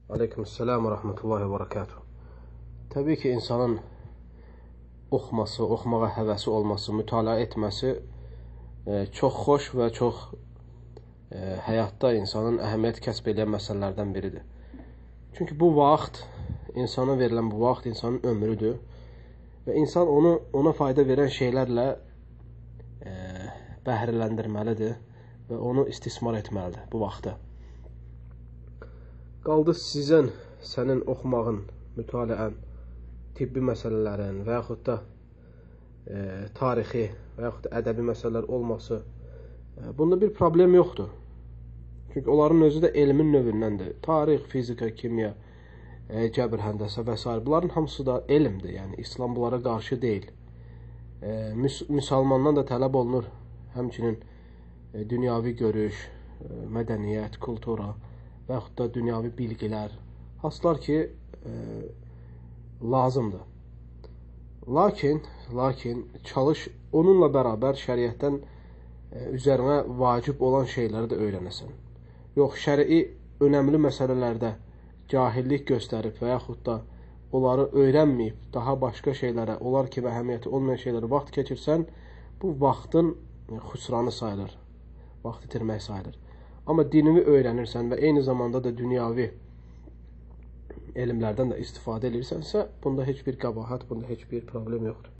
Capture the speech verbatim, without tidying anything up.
Aleykümselam və rəhmətullahi və barakatuhu. Təbii ki, insanın oxuması, oxumağa həvəsi olması, mütaliə etməsi e, çox xoş və çox e, həyatda insanın əhəmiyyət kəsb edən məsələlərdən biridir. Çünki bu vaxt, insana verilən bu vaxt insanın ömrüdür və insan onu ona fayda verən şeylərlə e, bəhrələndirməlidir və onu istismar etməlidir bu vaxtı. Qaldı sizən, sənin oxumağın, mütaliən, tibbi məsələlərin və yaxud da e, tarixi və yaxud da ədəbi məsələlər olması, e, bunda bir problem yoxdur. Çünki onların özü də elmin növündəndir. Tarix, fizika, kimya, e, cəbr, həndəsə və s. Bunların hamısı da elmdir. Yəni, İslam bunlara qarşı deyil. E, müs müsəlmandan da tələb olunur həmçinin e, dünyavi görüş, e, mədəniyyət, kultura və yaxud da dünyavi bilgilər, hansılar ki, e, lazımdır. Lakin, lakin çalış onunla bərabər şəriətdən e, üzərinə vacib olan şeyləri də öyrənəsən. Yox, şərii önəmli məsələlərdə cahillik göstərib və yaxud da onları öyrənməyib, daha başqa şeylərə, onlar kimi əhəmiyyəti olmayan şeylərə vaxt keçirsən, bu vaxtın xüsranı sayılır, vaxt itirmək sayılır. Amma dinini öyrənirsən və eyni zamanda da dünyavi elmlərdən də istifadə edirsənsə, bunda heç bir qəbahət, bunda heç bir problem yoxdur.